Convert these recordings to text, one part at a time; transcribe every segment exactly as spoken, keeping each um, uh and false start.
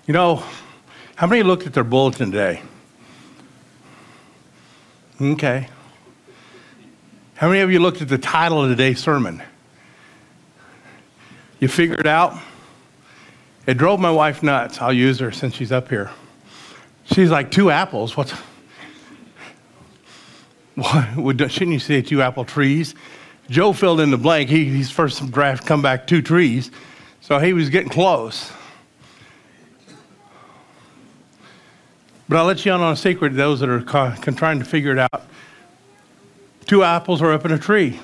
You know, how many looked at their bulletin today? Okay. How many of you looked at the title of today's sermon? You figured it out? It drove my wife nuts. I'll use her since she's up here. She's like, two apples? What's... What, shouldn't you say two apple trees? Joe filled in the blank. He, he's first draft come back two trees. So he was getting close. But I'll let you in on a secret, those that are ca- trying to figure it out. Two apples are up in a tree.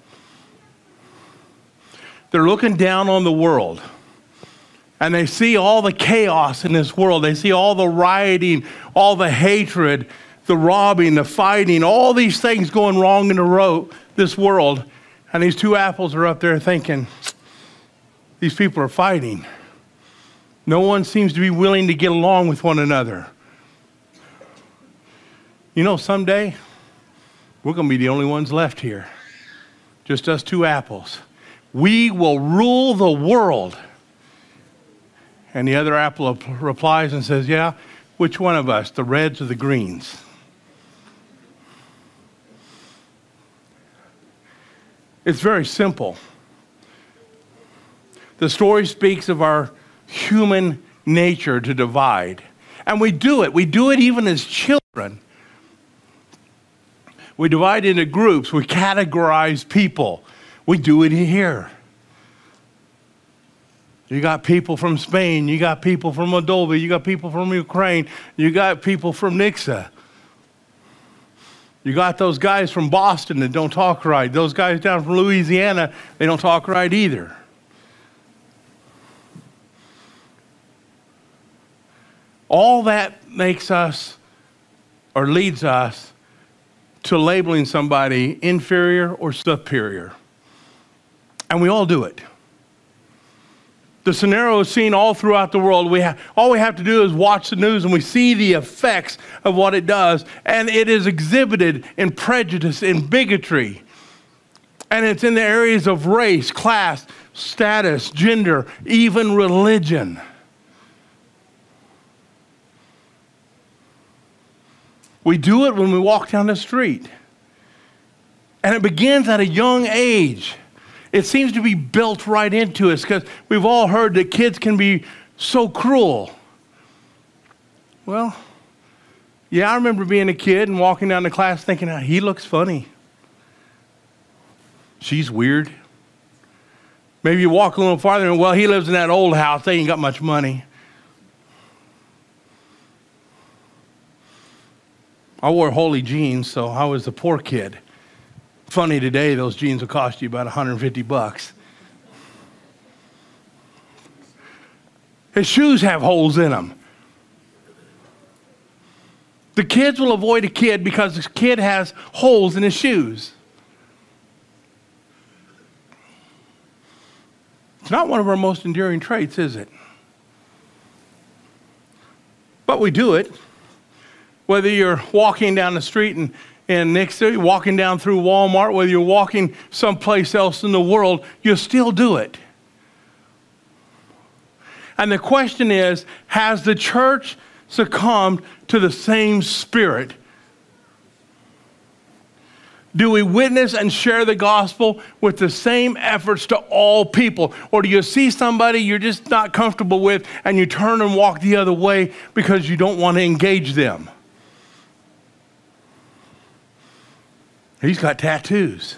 They're looking down on the world. And they see all the chaos in this world. They see all the rioting, all the hatred, the robbing, the fighting, all these things going wrong in the ro- this world. And these two apples are up there thinking, these people are fighting. No one seems to be willing to get along with one another. You know, someday, we're going to be the only ones left here. Just us two apples. We will rule the world. And the other apple replies and says, yeah, which one of us, the reds or the greens? It's very simple. The story speaks of our human nature to divide. And we do it. We do it even as children. We divide into groups. We categorize people. We do it here. You got people from Spain. You got people from Moldova. You got people from Ukraine. You got people from Nixa. You got those guys from Boston that don't talk right. Those guys down from Louisiana, they don't talk right either. All that makes us or leads us to labeling somebody inferior or superior. And we all do it. The scenario is seen all throughout the world. We have, all we have to do is watch the news and we see the effects of what it does. And it is exhibited in prejudice, in bigotry. And it's in the areas of race, class, status, gender, even religion. We do it when we walk down the street. And it begins at a young age. It seems to be built right into us because we've all heard that kids can be so cruel. Well, yeah, I remember being a kid and walking down the class thinking, oh, he looks funny. She's weird. Maybe you walk a little farther and, well, he lives in that old house. They ain't got much money. I wore Holy jeans, so I was the poor kid. Funny today, those jeans will cost you about one hundred fifty bucks. His shoes have holes in them. The kids will avoid a kid because the kid has holes in his shoes. It's not one of our most enduring traits, is it? But we do it. Whether you're walking down the street and And next to you, walking down through Walmart, whether you're walking someplace else in the world, you'll still do it. And the question is, has the church succumbed to the same spirit? Do we witness and share the gospel with the same efforts to all people? Or do you see somebody you're just not comfortable with and you turn and walk the other way because you don't want to engage them? He's got tattoos.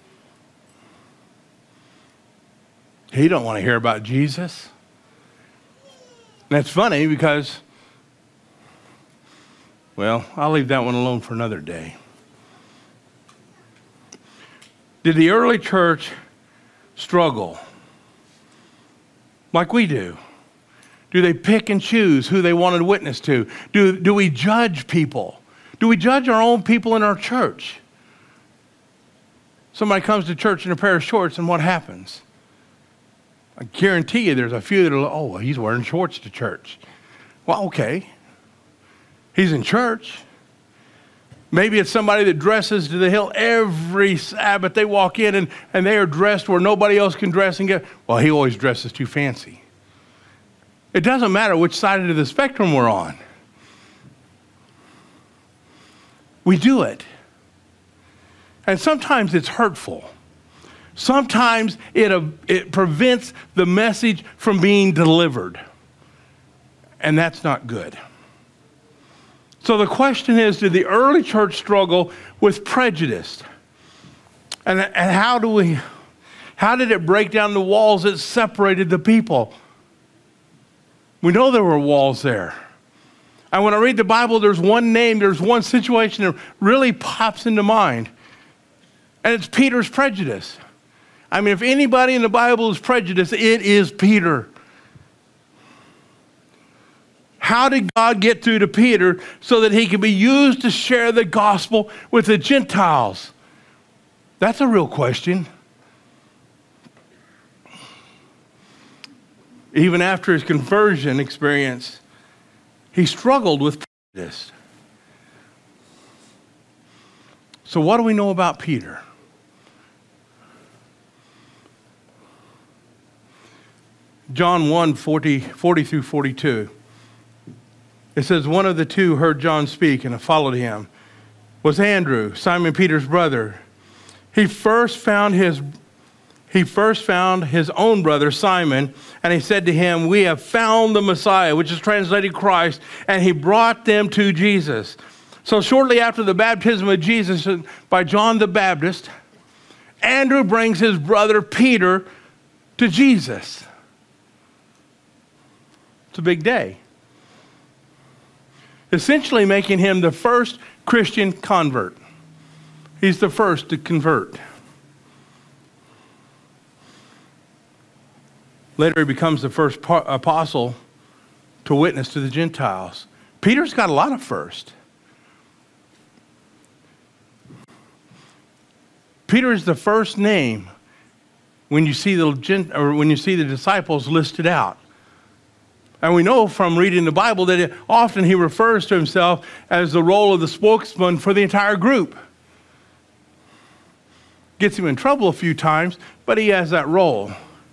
He don't want to hear about Jesus. And that's funny because, well, I'll leave that one alone for another day. Did the early church struggle like we do? Do they pick and choose who they wanted to witness to? Do, do we judge people? Do we judge our own people in our church? Somebody comes to church in a pair of shorts, and what happens? I guarantee you there's a few that are, oh, well, he's wearing shorts to church. Well, okay. He's in church. Maybe it's somebody that dresses to the hill every Sabbath. They walk in, and, and they are dressed where nobody else can dress and get, well, he always dresses too fancy. It doesn't matter which side of the spectrum we're on. We do it. And sometimes it's hurtful. Sometimes it, uh, it prevents the message from being delivered. And that's not good. So the question is, did the early church struggle with prejudice? And, and how do we, how did it break down the walls that separated the people? We know there were walls there. And when I read the Bible, there's one name, there's one situation that really pops into mind. And it's Peter's prejudice. I mean, if anybody in the Bible is prejudiced, it is Peter. How did God get through to Peter so that he could be used to share the gospel with the Gentiles? That's a real question. Even after his conversion experience, he struggled with prejudice. So what do we know about Peter? John one, forty, forty through forty-two. It says, one of the two heard John speak and followed him. Was Andrew, Simon Peter's brother. He first found his He first found his own brother, Simon, and he said to him, we have found the Messiah, which is translated Christ, and he brought them to Jesus. So shortly after the baptism of Jesus by John the Baptist, Andrew brings his brother Peter to Jesus. It's a big day. Essentially making him the first Christian convert. He's the first to convert. Later, he becomes the first apostle to witness to the Gentiles. Peter's got a lot of first. Peter is the first name when you see the or when you see the disciples listed out. And we know from reading the Bible that it, often he refers to himself as the role of the spokesman for the entire group. Gets him in trouble a few times, but he has that role.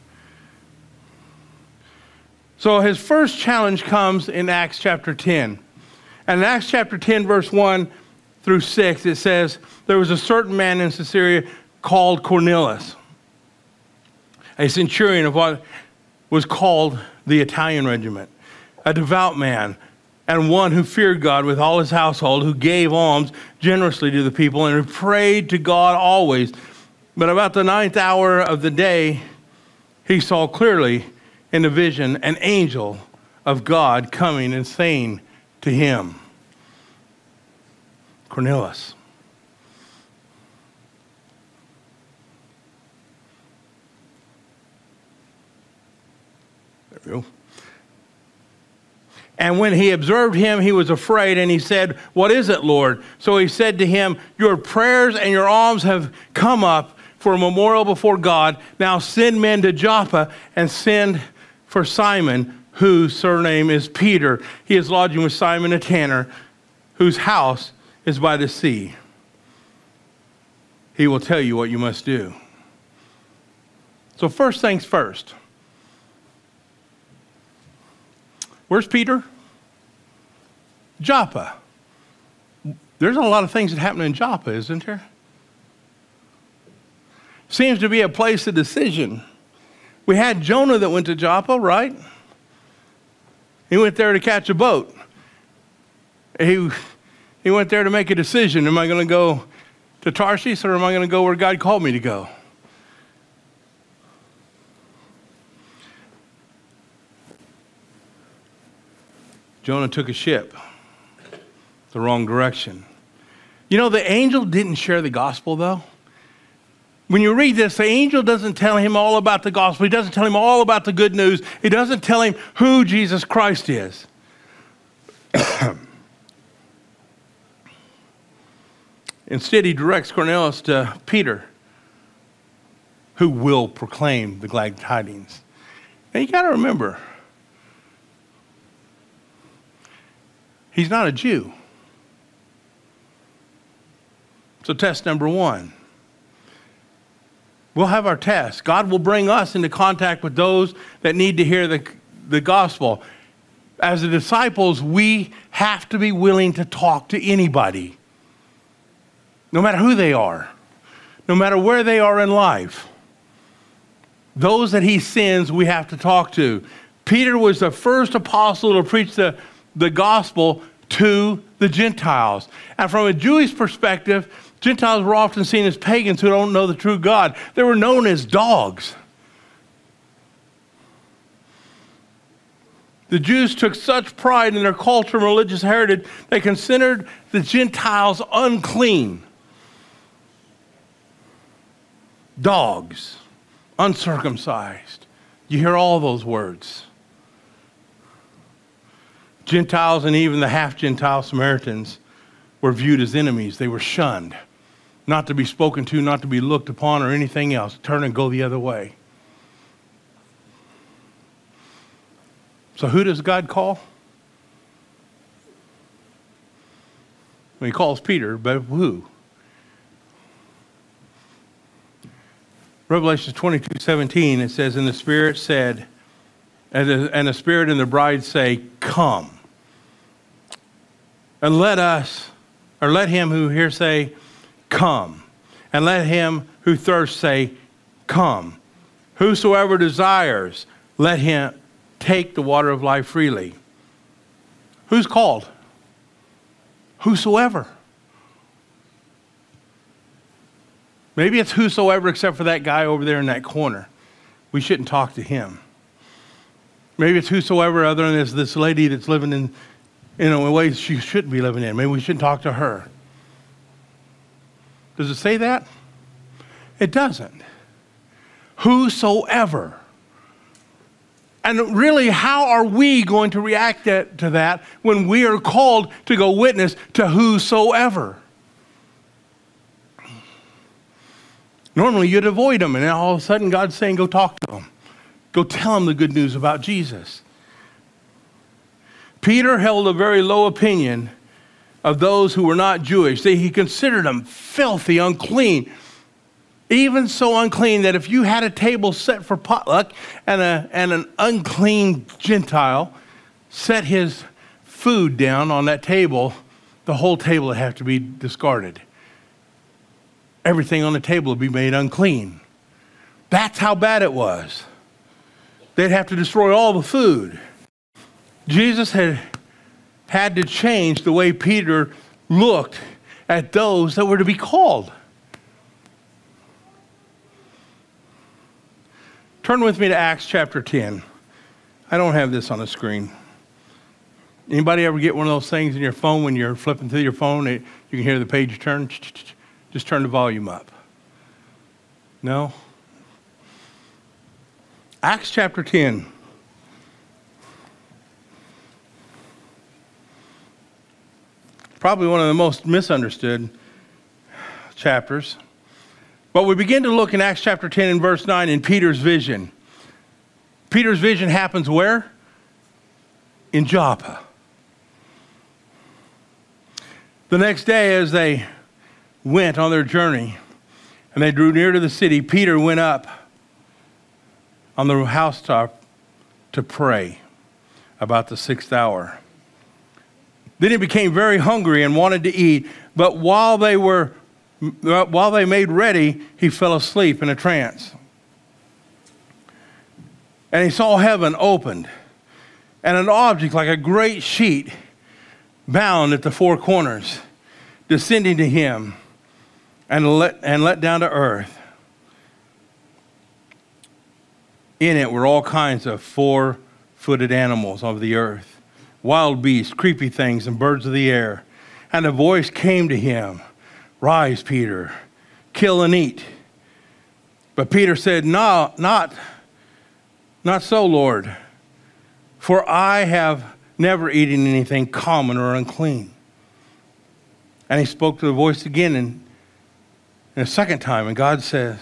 So his first challenge comes in Acts chapter ten. And in Acts chapter ten, verse one through six, it says, there was a certain man in Caesarea called Cornelius, a centurion of what was called the Italian regiment, a devout man, and one who feared God with all his household, who gave alms generously to the people, and who prayed to God always. But about the ninth hour of the day, he saw clearly in a vision an angel of God coming and saying to him, Cornelius. There we go. And when he observed him, he was afraid, and he said, what is it, Lord? So he said to him, your prayers and your alms have come up for a memorial before God. Now send men to Joppa and send for Simon, whose surname is Peter. He is lodging with Simon a tanner, whose house is by the sea. He will tell you what you must do. So first things first. Where's Peter? Joppa. There's a lot of things that happen in Joppa, isn't there? Seems to be a place of decision. We had Jonah that went to Joppa, right? He went there to catch a boat. He, he went there to make a decision. Am I going to go to Tarshish, or am I going to go where God called me to go? Jonah took a ship the wrong direction. You know, the angel didn't share the gospel, though. When you read this, the angel doesn't tell him all about the gospel. He doesn't tell him all about the good news. He doesn't tell him who Jesus Christ is. Instead, he directs Cornelius to Peter, who will proclaim the glad tidings. And you got to remember, he's not a Jew. So test number one. We'll have our test. God will bring us into contact with those that need to hear the, the gospel. As the disciples, we have to be willing to talk to anybody, no matter who they are, no matter where they are in life. Those that he sends, we have to talk to. Peter was the first apostle to preach the, the gospel to the Gentiles. And from a Jewish perspective, Gentiles were often seen as pagans who don't know the true God. They were known as dogs. The Jews took such pride in their culture and religious heritage, they considered the Gentiles unclean. Dogs, uncircumcised. You hear all those words. Gentiles and even the half-Gentile Samaritans were viewed as enemies. They were shunned, not to be spoken to, not to be looked upon or anything else. Turn and go the other way. So who does God call? Well, he calls Peter, but who? Revelation twenty-two seventeen, it says, and the Spirit said, and the, and the Spirit and the bride say, come. And let us, or let him who hears say, come. And let him who thirsts say, come. Whosoever desires, let him take the water of life freely. Who's called? Whosoever. Maybe it's whosoever except for that guy over there in that corner. We shouldn't talk to him. Maybe it's whosoever other than this, this lady that's living in, in a way she shouldn't be living in. Maybe we shouldn't talk to her. Does it say that? It doesn't. Whosoever. And really, how are we going to react to that when we are called to go witness to whosoever? Normally, you'd avoid them, and then all of a sudden, God's saying, go talk to them. Go tell them the good news about Jesus. Peter held a very low opinion of those who were not Jewish. He considered them filthy, unclean. Even so unclean that if you had a table set for potluck and, a, and an unclean Gentile set his food down on that table, the whole table would have to be discarded. Everything on the table would be made unclean. That's how bad it was. They'd have to destroy all the food. Jesus had had to change the way Peter looked at those that were to be called. Turn with me to Acts chapter ten. I don't have this on the screen. Anybody ever get one of those things in your phone when you're flipping through your phone, it, you can hear the page turn? Just turn the volume up. No? Acts chapter ten. Probably one of the most misunderstood chapters. But we begin to look in Acts chapter ten and verse nine in Peter's vision. Peter's vision happens where? In Joppa. The next day as they went on their journey and they drew near to the city, Peter went up on the housetop to pray about the sixth hour. Then he became very hungry and wanted to eat, but while they were While they made ready, he fell asleep in a trance. And he saw heaven opened, and an object like a great sheet bound at the four corners, descending to him and let, and let down to earth. In it were all kinds of four-footed animals of the earth, wild beasts, creepy things, and birds of the air. And a voice came to him, "Rise, Peter, kill and eat." But Peter said, No, not, not so, Lord, for I have never eaten anything common or unclean. And he spoke to the voice again and, and a second time, and God says,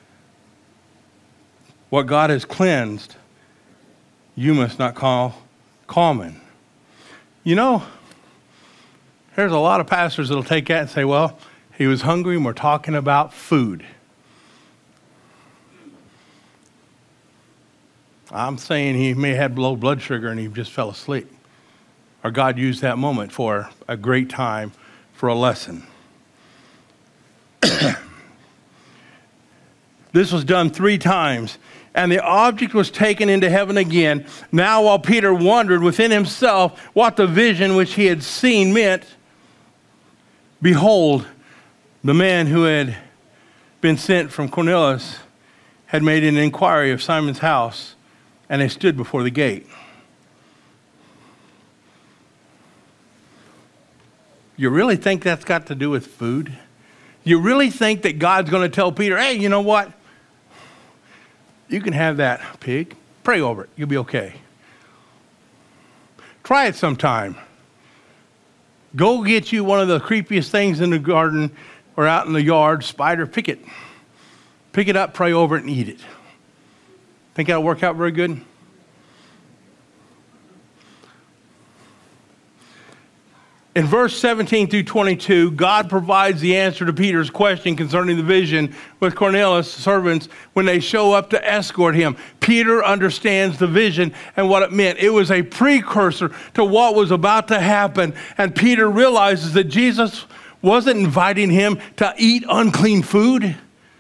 what God has cleansed, you must not call common. You know, there's a lot of pastors that'll take that and say, well, he was hungry and we're talking about food. I'm saying he may have had low blood sugar and he just fell asleep. Or God used that moment for a great time for a lesson. This was done three times. And the object was taken into heaven again. Now while Peter wondered within himself what the vision which he had seen meant, behold, the man who had been sent from Cornelius had made an inquiry of Simon's house, and they stood before the gate. You really think that's got to do with food? You really think that God's going to tell Peter, hey, you know what? You can have that pig. Pray over it. You'll be okay. Try it sometime. Go get you one of the creepiest things in the garden or out in the yard, spider, pick it. Pick it up, pray over it, and eat it. Think that'll work out very good? In verse seventeen through twenty-two, God provides the answer to Peter's question concerning the vision with Cornelius' servants when they show up to escort him. Peter understands the vision and what it meant. It was a precursor to what was about to happen. And Peter realizes that Jesus wasn't inviting him to eat unclean food.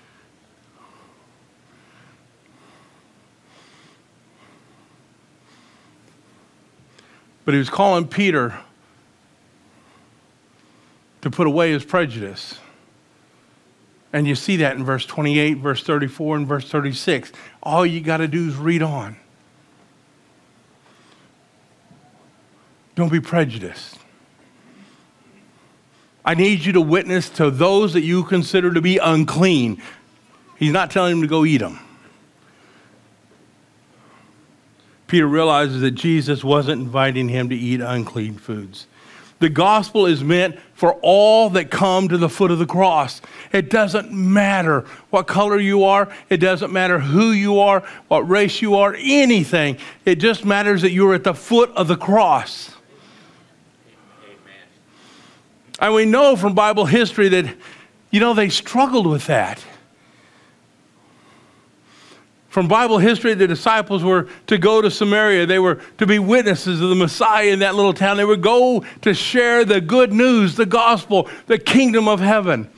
But he was calling Peter to put away his prejudice. And you see that in verse twenty-eight, verse thirty-four, and verse thirty-six. All you got to do is read on. Don't be prejudiced. I need you to witness to those that you consider to be unclean. He's not telling him to go eat them. Peter realizes that Jesus wasn't inviting him to eat unclean foods. The gospel is meant for all that come to the foot of the cross. It doesn't matter what color you are. It doesn't matter who you are, what race you are, anything. It just matters that you're at the foot of the cross. Amen. And we know from Bible history that, you know, they struggled with that. From Bible history, the disciples were to go to Samaria. They were to be witnesses of the Messiah in that little town. They would go to share the good news, the gospel, the kingdom of heaven.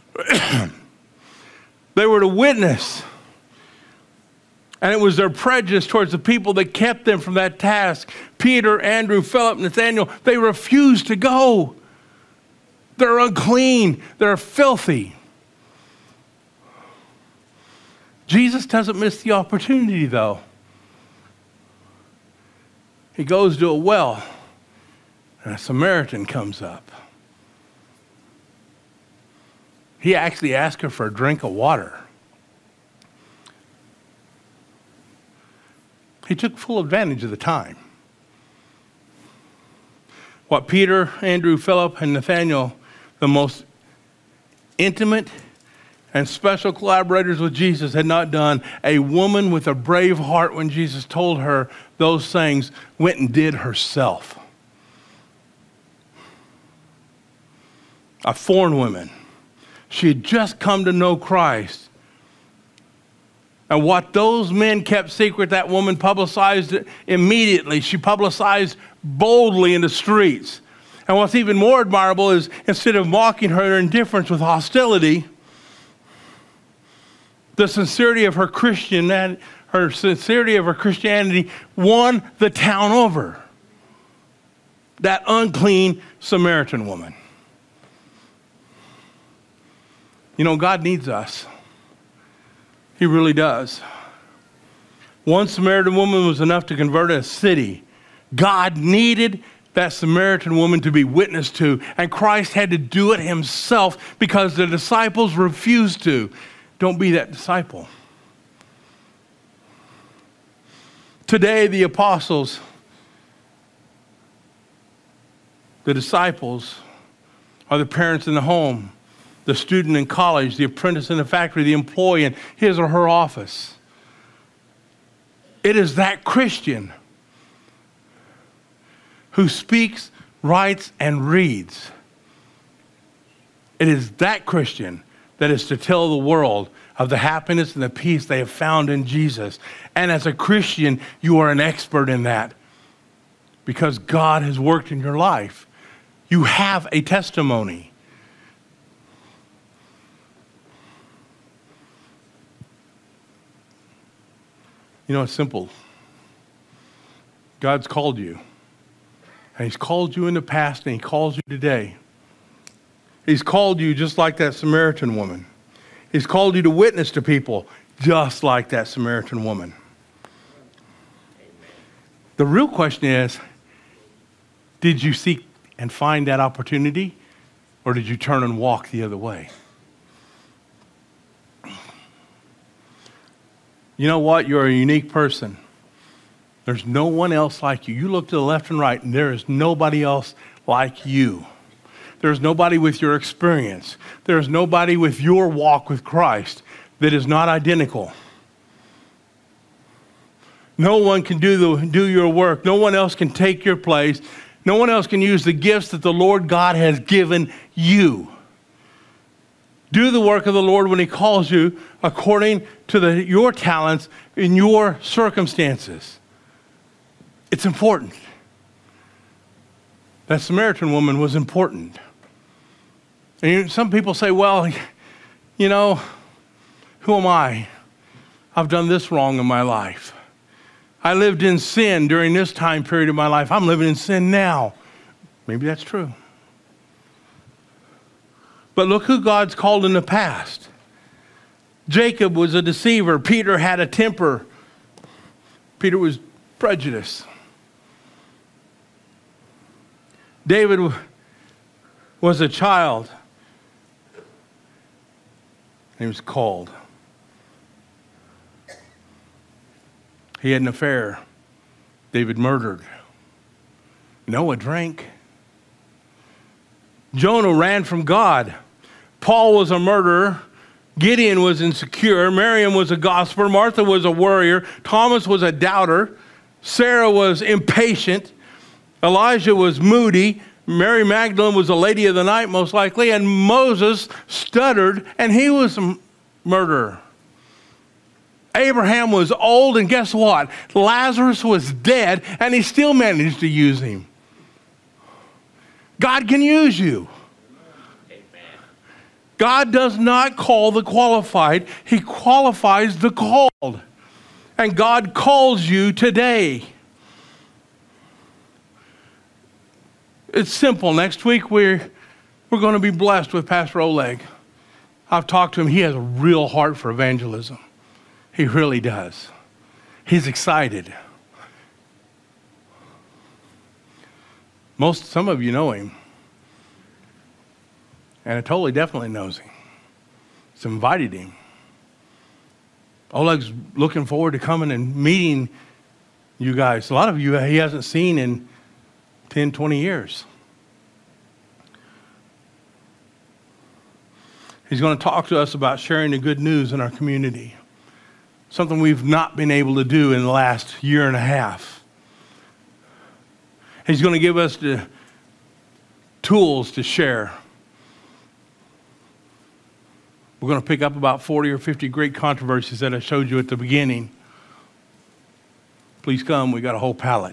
They were to witness. And it was their prejudice towards the people that kept them from that task. Peter, Andrew, Philip, Nathaniel, they refused to go. They're unclean. They're filthy. Jesus doesn't miss the opportunity, though. He goes to a well, and a Samaritan comes up. He actually asks her for a drink of water. He took full advantage of the time. What Peter, Andrew, Philip, and Nathaniel, the most intimate and special collaborators with Jesus, had not done, a woman with a brave heart, when Jesus told her those things, went and did herself. A foreign woman. She had just come to know Christ. And what those men kept secret, that woman publicized it immediately. She publicized boldly in the streets. And what's even more admirable is, instead of mocking her indifference with hostility, the sincerity of her Christian, her sincerity of her Christianity won the town over. That unclean Samaritan woman. You know, God needs us. He really does. One Samaritan woman was enough to convert a city. God needed that Samaritan woman to be witnessed to, and Christ had to do it himself because the disciples refused to. Don't be that disciple. Today, the apostles, the disciples, are the parents in the home, the student in college, the apprentice in the factory, the employee in his or her office. It is that Christian who speaks, writes, and reads. It is that Christian that is to tell the world of the happiness and the peace they have found in Jesus. And as a Christian, you are an expert in that because God has worked in your life. You have a testimony. You know, it's simple. God's called you. And he's called you in the past and he calls you today. He's called you just like that Samaritan woman. He's called you to witness to people just like that Samaritan woman. The real question is, did you seek and find that opportunity, or did you turn and walk the other way? You know what? You're a unique person. There's no one else like you. You look to the left and right, and there is nobody else like you. There's nobody with your experience. There's nobody with your walk with Christ that is not identical. No one can do, the, do your work. No one else can take your place. No one else can use the gifts that the Lord God has given you. Do the work of the Lord when he calls you according to the, your talents in your circumstances. It's important. That Samaritan woman was important. And some people say, well, you know, who am I? I've done this wrong in my life. I lived in sin during this time period of my life. I'm living in sin now. Maybe that's true. But look who God's called in the past. Jacob was a deceiver. Peter had a temper. Peter was prejudiced. David was a child. He was called. He had an affair. David murdered. Noah drank. Jonah ran from God. Paul was a murderer. Gideon was insecure. Miriam was a gossiper. Martha was a worrier. Thomas was a doubter. Sarah was impatient. Elijah was moody. Mary Magdalene was a lady of the night, most likely. And Moses stuttered, and he was a murderer. Abraham was old, and guess what? Lazarus was dead, and he still managed to use him. God can use you. Amen. God does not call the qualified. He qualifies the called. And God calls you today. It's simple. Next week, we're, we're going to be blessed with Pastor Oleg. I've talked to him. He has a real heart for evangelism. He really does. He's excited. Most, some of you know him. Anatoly definitely knows him. He's invited him. Oleg's looking forward to coming and meeting you guys. A lot of you he hasn't seen in ten, twenty years. He's going to talk to us about sharing the good news in our community. Something we've not been able to do in the last year and a half. He's going to give us the tools to share. We're going to pick up about forty or fifty great controversies that I showed you at the beginning. Please come. We got a whole pallet.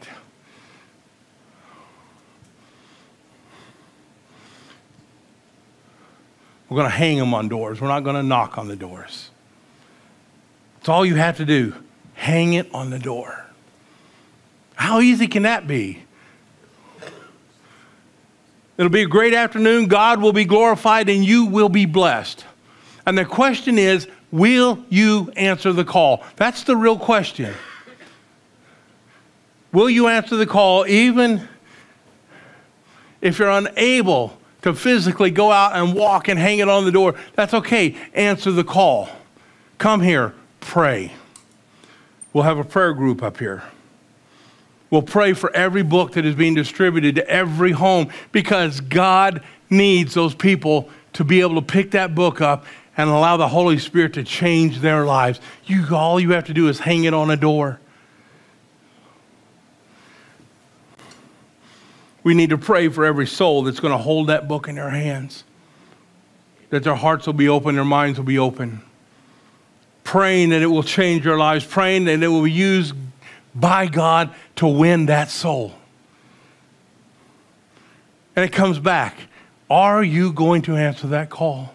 We're going to hang them on doors. We're not going to knock on the doors. It's all you have to do. Hang it on the door. How easy can that be? It'll be a great afternoon. God will be glorified and you will be blessed. And the question is, will you answer the call? That's the real question. Will you answer the call even if you're unable to physically go out and walk and hang it on the door? That's okay. Answer the call. Come here. Pray. We'll have a prayer group up here. We'll pray for every book that is being distributed to every home because God needs those people to be able to pick that book up and allow the Holy Spirit to change their lives. You, all you have to do is hang it on a door. We need to pray for every soul that's going to hold that book in their hands. that their hearts will be open, their minds will be open. Praying that it will change their lives, praying that it will be used by God to win that soul. And it comes back. Are you going to answer that call?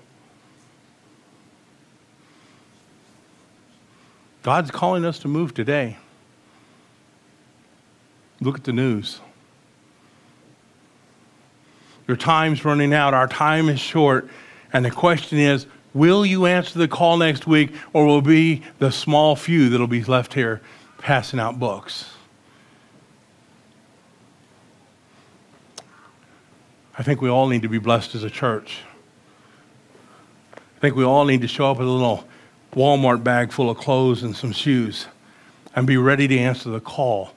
God's calling us to move today. Look at the news. Your time's running out. Our time is short. And the question is, will you answer the call next week, or will it be the small few that'll be left here passing out books? I think we all need to be blessed as a church. I think we all need to show up with a little Walmart bag full of clothes and some shoes and be ready to answer the call.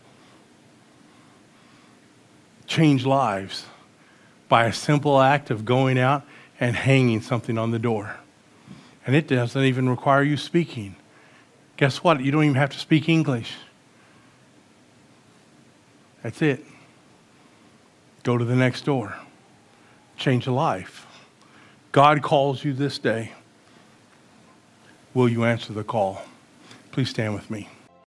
Change lives by a simple act of going out and hanging something on the door. And it doesn't even require you speaking. Guess what? You don't even have to speak English. That's it. Go to the next door. Change a life. God calls you this day. Will you answer the call? Please stand with me.